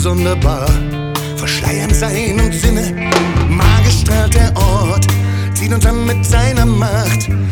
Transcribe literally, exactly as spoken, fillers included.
sonderbar, verschleiern Sein und Sinne. Magisch strahlt der Ort, zieht uns an mit seiner Macht.